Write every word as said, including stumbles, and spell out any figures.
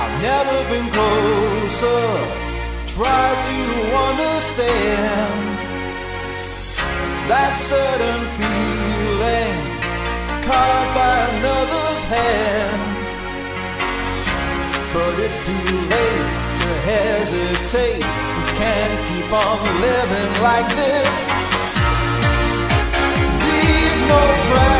I've never been closer. Try to understand that certain feeling caught by another's hand. But it's too late to hesitate. We can't keep on living like this. Leave no trace.